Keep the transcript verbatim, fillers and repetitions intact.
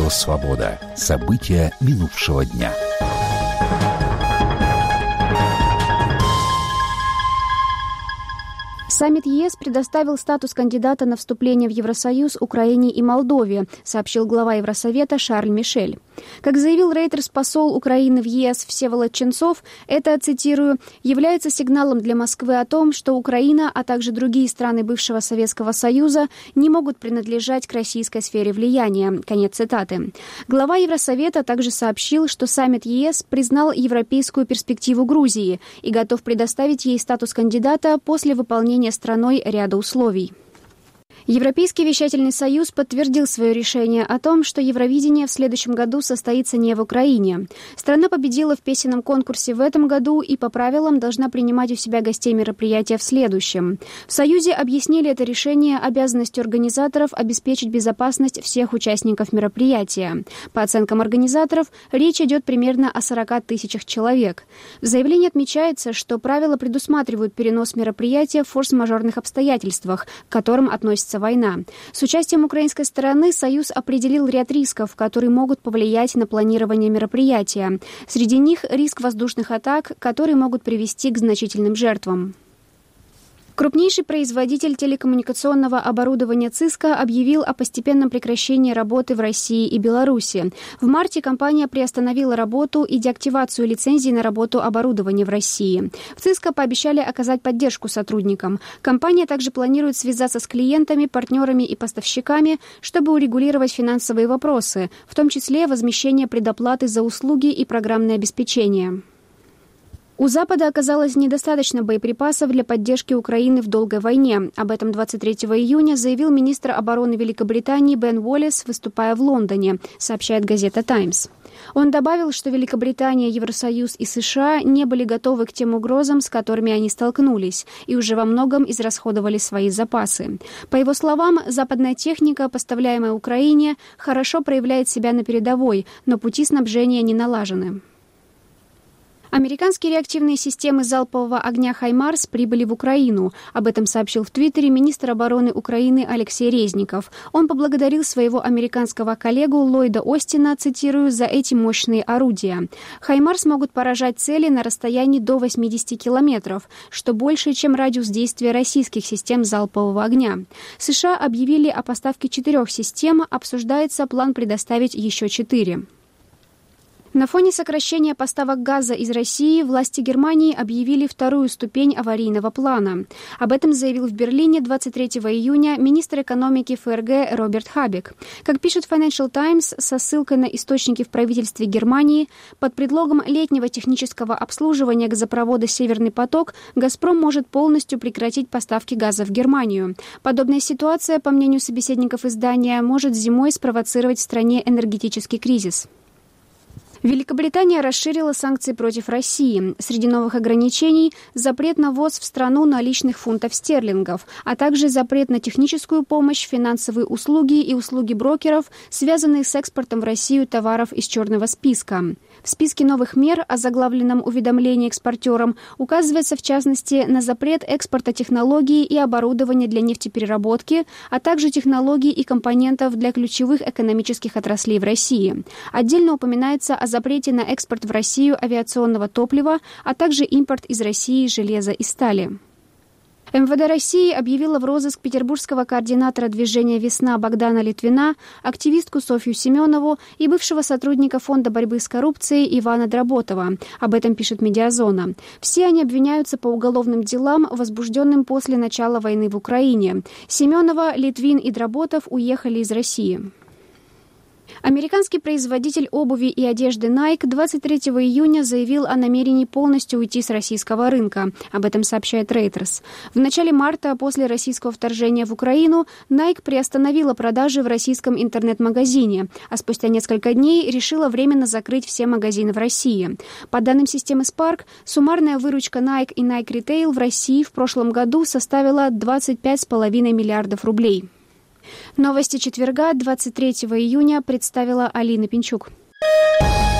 Радио «Свобода». События минувшего дня. Саммит ЕС предоставил статус кандидата на вступление в Евросоюз Украине и Молдове, сообщил глава Евросовета Шарль Мишель. Как заявил Рейтерс, посол Украины в ЕС Всеволод Ченцов, это, цитирую, «является сигналом для Москвы о том, что Украина, а также другие страны бывшего Советского Союза не могут принадлежать к российской сфере влияния». Конец цитаты. Глава Евросовета также сообщил, что саммит ЕС признал европейскую перспективу Грузии и готов предоставить ей статус кандидата после выполнения страной ряда условий. Европейский вещательный союз подтвердил свое решение о том, что Евровидение в следующем году состоится не в Украине. Страна победила в песенном конкурсе в этом году и по правилам должна принимать у себя гостей мероприятия в следующем. В Союзе объяснили это решение обязанностью организаторов обеспечить безопасность всех участников мероприятия. По оценкам организаторов, речь идет примерно о сорока тысячах человек. В заявлении отмечается, что правила предусматривают перенос мероприятия в форс-мажорных обстоятельствах, к которым относится война. С участием украинской стороны Союз определил ряд рисков, которые могут повлиять на планирование мероприятия. Среди них риск воздушных атак, которые могут привести к значительным жертвам. Крупнейший производитель телекоммуникационного оборудования Cisco объявил о постепенном прекращении работы в России и Беларуси. В марте компания приостановила работу и деактивацию лицензий на работу оборудования в России. В Cisco пообещали оказать поддержку сотрудникам. Компания также планирует связаться с клиентами, партнерами и поставщиками, чтобы урегулировать финансовые вопросы, в том числе возмещение предоплаты за услуги и программное обеспечение. У Запада оказалось недостаточно боеприпасов для поддержки Украины в долгой войне. Об этом двадцать третьего июня заявил министр обороны Великобритании Бен Уоллес, выступая в Лондоне, сообщает газета «Таймс». Он добавил, что Великобритания, Евросоюз и США не были готовы к тем угрозам, с которыми они столкнулись, и уже во многом израсходовали свои запасы. По его словам, западная техника, поставляемая Украине, хорошо проявляет себя на передовой, но пути снабжения не налажены. Американские реактивные системы залпового огня «Хаймарс» прибыли в Украину. Об этом сообщил в Твиттере министр обороны Украины Алексей Резников. Он поблагодарил своего американского коллегу Ллойда Остина, цитирую, «за эти мощные орудия». «Хаймарс» могут поражать цели на расстоянии до восьмидесяти километров, что больше, чем радиус действия российских систем залпового огня. США объявили о поставке четырех систем, обсуждается план предоставить еще четыре. На фоне сокращения поставок газа из России власти Германии объявили вторую ступень аварийного плана. Об этом заявил в Берлине двадцать третьего июня министр экономики ФРГ Роберт Хабек. Как пишет Financial Times со ссылкой на источники в правительстве Германии, под предлогом летнего технического обслуживания газопровода «Северный поток» «Газпром» может полностью прекратить поставки газа в Германию. Подобная ситуация, по мнению собеседников издания, может зимой спровоцировать в стране энергетический кризис. Великобритания расширила санкции против России. Среди новых ограничений – запрет на ввоз в страну наличных фунтов стерлингов, а также запрет на техническую помощь, финансовые услуги и услуги брокеров, связанные с экспортом в Россию товаров из черного списка. В списке новых мер, озаглавленном уведомлении экспортерам, указывается в частности на запрет экспорта технологий и оборудования для нефтепереработки, а также технологий и компонентов для ключевых экономических отраслей в России. Отдельно упоминается о запрете на экспорт в Россию авиационного топлива, а также импорт из России железа и стали. эм вэ дэ России объявила в розыск петербургского координатора движения «Весна» Богдана Литвина, активистку Софью Семенову и бывшего сотрудника Фонда борьбы с коррупцией Ивана Дроботова. Об этом пишет «Медиазона». Все они обвиняются по уголовным делам, возбужденным после начала войны в Украине. Семенова, Литвин и Дроботов уехали из России. Американский производитель обуви и одежды Nike двадцать третьего июня заявил о намерении полностью уйти с российского рынка. Об этом сообщает Reuters. В начале марта, после российского вторжения в Украину, Nike приостановила продажи в российском интернет-магазине, а спустя несколько дней решила временно закрыть все магазины в России. По данным системы Spark, суммарная выручка Nike и Nike Retail в России в прошлом году составила двадцать пять целых пять десятых миллиардов рублей. Новости четверга, двадцать третьего июня, представила Алина Пинчук.